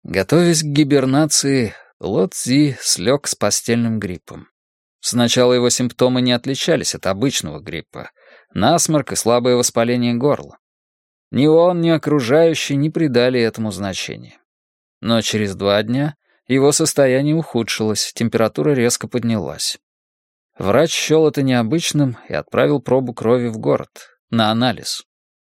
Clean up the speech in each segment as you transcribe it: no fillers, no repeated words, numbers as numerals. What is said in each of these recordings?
Готовясь к гибернации, Ло Цзи слег с постельным гриппом. Сначала его симптомы не отличались от обычного гриппа. Насморк и слабое воспаление горла. Ни он, ни окружающие не придали этому значения. Но через 2 дня его состояние ухудшилось, температура резко поднялась. Врач счел это необычным и отправил пробу крови в город, на анализ.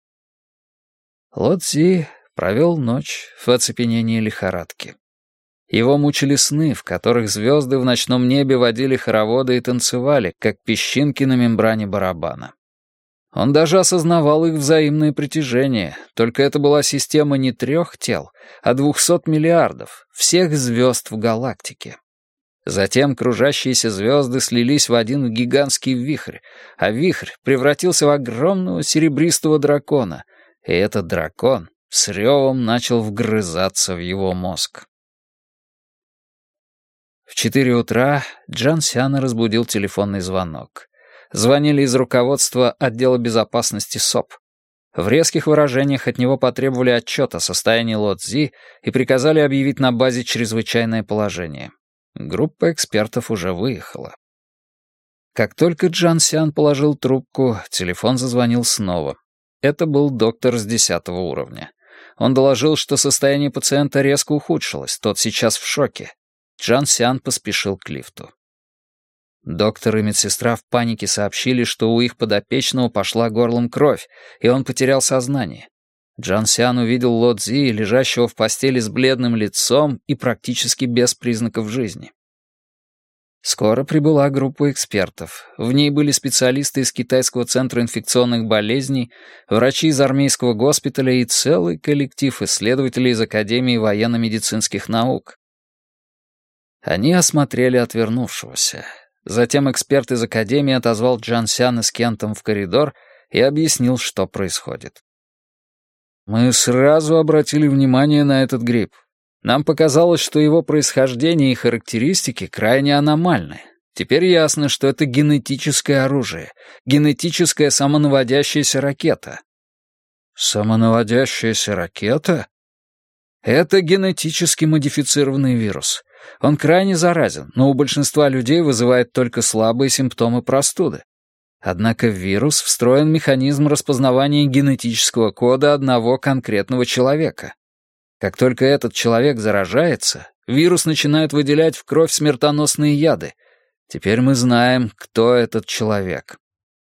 Ло Цзи провел ночь в оцепенении лихорадки. Его мучили сны, в которых звезды в ночном небе водили хороводы и танцевали, как песчинки на мембране барабана. Он даже осознавал их взаимное притяжение, только это была система не 3 тел, а 200 миллиардов, всех звезд в галактике. Затем кружащиеся звезды слились в один гигантский вихрь, а вихрь превратился в огромного серебристого дракона, и этот дракон с ревом начал вгрызаться в его мозг. В 4 утра Джан Сяна разбудил телефонный звонок. Звонили из руководства отдела безопасности СОП. В резких выражениях от него потребовали отчет о состоянии Ло Цзи и приказали объявить на базе чрезвычайное положение. Группа экспертов уже выехала. Как только Джан Сян положил трубку, телефон зазвонил снова. Это был доктор с 10-го уровня. Он доложил, что состояние пациента резко ухудшилось, тот сейчас в шоке. Джан Сян поспешил к лифту. Доктор и медсестра в панике сообщили, что у их подопечного пошла горлом кровь, и он потерял сознание. Джан Сян увидел Ло Цзи, лежащего в постели с бледным лицом и практически без признаков жизни. Скоро прибыла группа экспертов. В ней были специалисты из Китайского центра инфекционных болезней, врачи из армейского госпиталя и целый коллектив исследователей из Академии военно-медицинских наук. Они осмотрели отвернувшегося. Затем эксперт из Академии отозвал Джан Сяна с Кентом в коридор и объяснил, что происходит. «Мы сразу обратили внимание на этот грипп. Нам показалось, что его происхождение и характеристики крайне аномальны. Теперь ясно, что это генетическое оружие, генетическая самонаводящаяся ракета». «Самонаводящаяся ракета?» «Это генетически модифицированный вирус. Он крайне заразен, но у большинства людей вызывает только слабые симптомы простуды. Однако в вирус встроен механизм распознавания генетического кода одного конкретного человека. Как только этот человек заражается, вирус начинает выделять в кровь смертоносные яды. Теперь мы знаем, кто этот человек».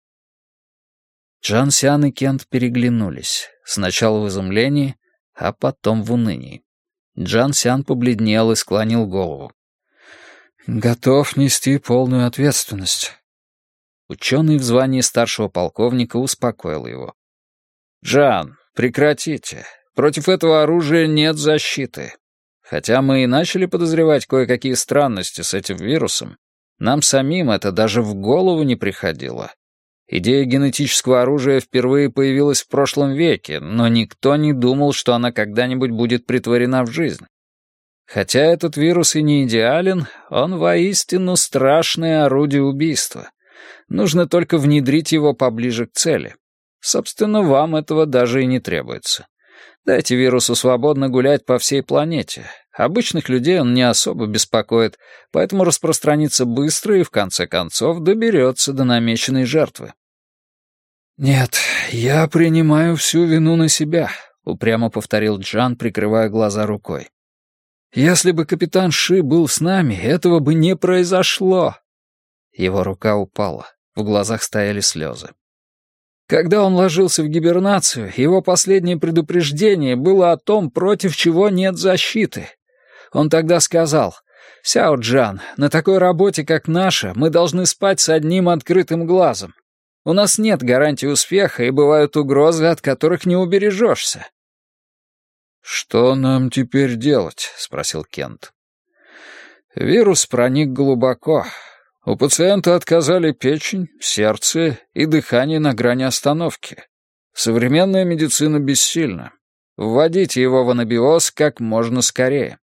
Джан Сян и Кент переглянулись, сначала в изумлении, а потом в унынии. Джан Сян побледнел и склонил голову. «Готов нести полную ответственность». Ученый в звании старшего полковника успокоил его. «Джан, прекратите. Против этого оружия нет защиты. Хотя мы и начали подозревать кое-какие странности с этим вирусом, нам самим это даже в голову не приходило. Идея генетического оружия впервые появилась в прошлом веке, но никто не думал, что она когда-нибудь будет претворена в жизнь. Хотя этот вирус и не идеален, он воистину страшное орудие убийства. Нужно только внедрить его поближе к цели. Собственно, вам этого даже и не требуется. Дайте вирусу свободно гулять по всей планете. Обычных людей он не особо беспокоит, поэтому распространится быстро и, в конце концов, доберется до намеченной жертвы». «Нет, я принимаю всю вину на себя», — упрямо повторил Джан, прикрывая глаза рукой. «Если бы капитан Ши был с нами, этого бы не произошло». Его рука упала, в глазах стояли слезы. Когда он ложился в гибернацию, его последнее предупреждение было о том, против чего нет защиты. Он тогда сказал: «Сяо Джан, на такой работе, как наша, мы должны спать с одним открытым глазом. У нас нет гарантии успеха, и бывают угрозы, от которых не убережешься». «Что нам теперь делать?» — спросил Кент. «Вирус проник глубоко. У пациента отказали печень, сердце и дыхание на грани остановки. Современная медицина бессильна. Вводите его в анабиоз как можно скорее».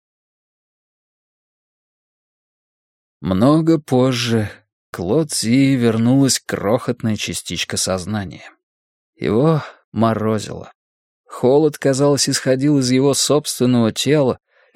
Много позже к Ло Цзи вернулась крохотная частичка сознания. Его морозило. Холод, казалось, исходил из его собственного тела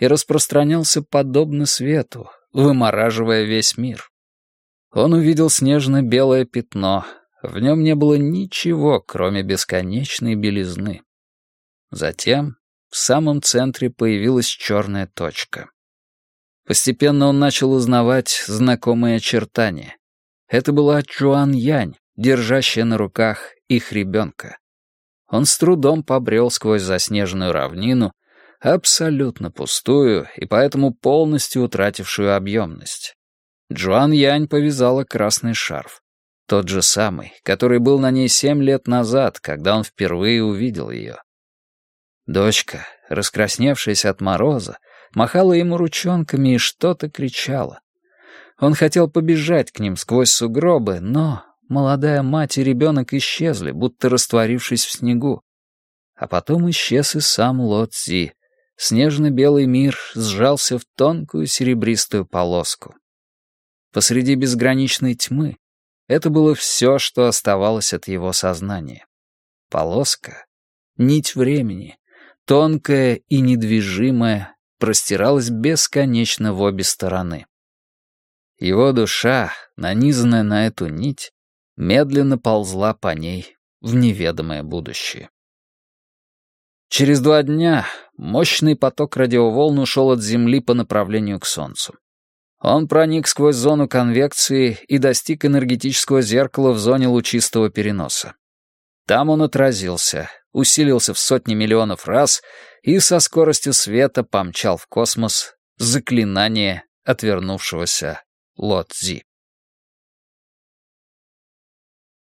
и распространялся подобно свету, вымораживая весь мир. Он увидел снежно-белое пятно, в нем не было ничего, кроме бесконечной белизны. Затем в самом центре появилась черная точка. Постепенно он начал узнавать знакомые очертания. Это была Чжуан-Янь, держащая на руках их ребенка. Он с трудом побрел сквозь заснеженную равнину, абсолютно пустую и поэтому полностью утратившую объемность. Чжуан-Янь повязала красный шарф. Тот же самый, который был на ней 7 лет назад, когда он впервые увидел ее. Дочка, раскрасневшаяся от мороза, махала ему ручонками и что-то кричала. Он хотел побежать к ним сквозь сугробы, но молодая мать и ребенок исчезли, будто растворившись в снегу. А потом исчез и сам Ло Цзи. Снежно-белый мир сжался в тонкую серебристую полоску. Посреди безграничной тьмы это было все, что оставалось от его сознания. Полоска, нить времени, тонкая и недвижимая, простиралась бесконечно в обе стороны. Его душа, нанизанная на эту нить, медленно ползла по ней в неведомое будущее. Через 2 дня мощный поток радиоволн ушел от Земли по направлению к Солнцу. Он проник сквозь зону конвекции и достиг энергетического зеркала в зоне лучистого переноса. Там он отразился, усилился в сотни миллионов раз и со скоростью света помчал в космос заклинание отвернувшегося Ло Цзи.